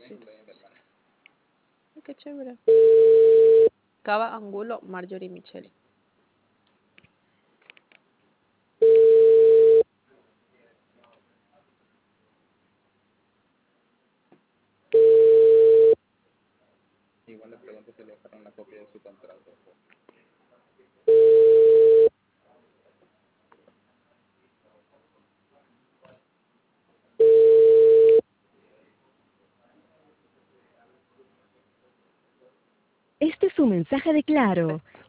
Cositas. Ay, qué chévere. Cava Angulo, Marjorie Michel. Igual le pregunto si le dejaron la copia de su contrato. Este es un mensaje de Claro.